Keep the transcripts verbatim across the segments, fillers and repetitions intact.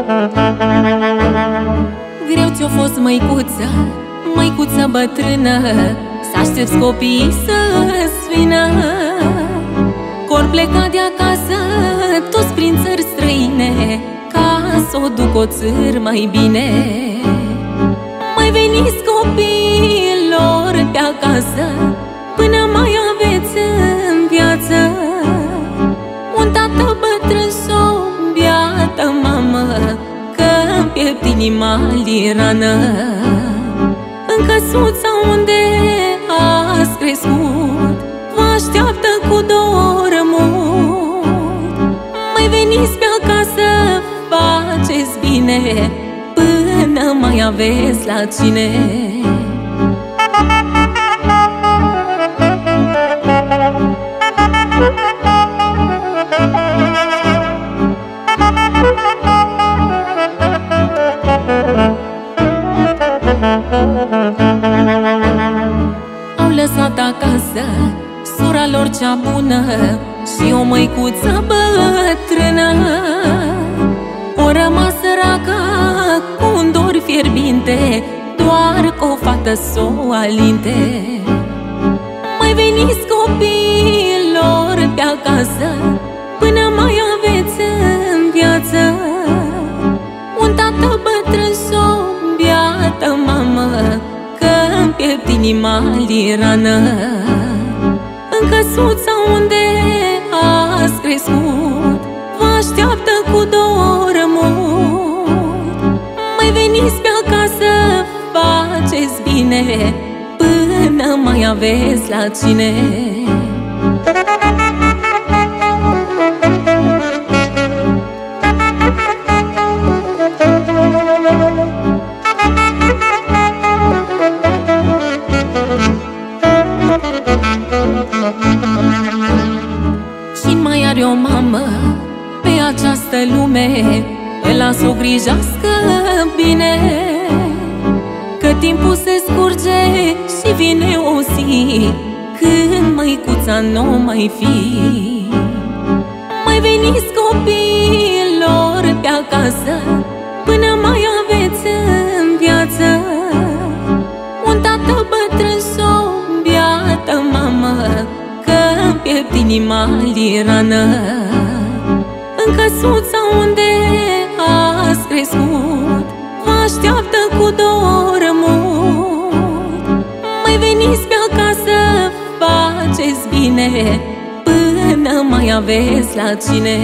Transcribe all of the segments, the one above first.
Greu ți-o fost, măicuță, măicuță bătrână, să aștepți copiii să-ți vină. Cor pleca de acasă, toți prin țări străine, ca să o duc o țăr mai bine. Mai veniți copiilor pe acasă, până mai aveți în viață un tată bătrân sau biată mamă, că-mi piept inima-li rană. În căsuța unde ați crescut, vă așteaptă cu dor mult. Mai veniți pe acasă, faceți bine, până mai aveți la cine. Au lăsat acasă sora lor cea bună și o măicuță bătrână. O rămas săracă cu un dor fierbinte, doar cu o fată s-o alinte. Mai veniți copiilor pe acasă, până mai aveți în viață un tată bătrân sau biată mamă, că-mi piept inima-li rană. În căsuța unde ați crescut, vă așteaptă cu dor mult. Mai veniți pe acasă, faceți bine, până mai aveți la cine. Cine mai are o mamă pe această lume, îl las o grijească bine, că timpul se scurge și vine o zi când măicuța n-o mai fi. Mai veniți copiilor pe acasă, până mai aveți în viață un tată bătrân sau biată mamă, că-mi piept inima-li rană. În căsuța unde ați crescut, vă așteaptă cu dor mult. Mai veniți pe acasă, faceți bine, până mai aveți la cine.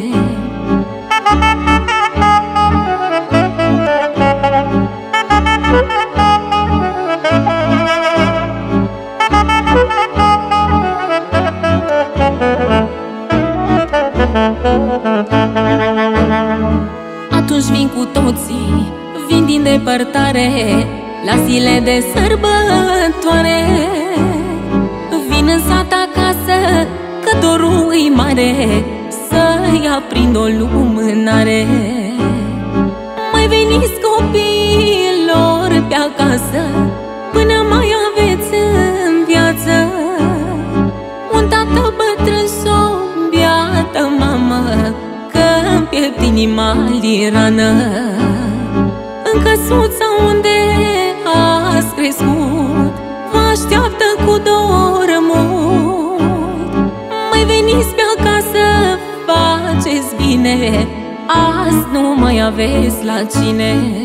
Atunci vin cu toții, vin din depărtare, la zile de sărbătoare. Vin în sat acasă, că dorul e mare, să-i aprind o lumânare. Mai veniți copiilor pe acasă, până mai aveți în viață un tată bătrân sau biată mamă, că-mi piept inima-li rană. În căsuța unde ați crescut, vă așteaptă cu dor mult. Mai veniți pe acasă, faceți bine, azi nu mai aveți la cine.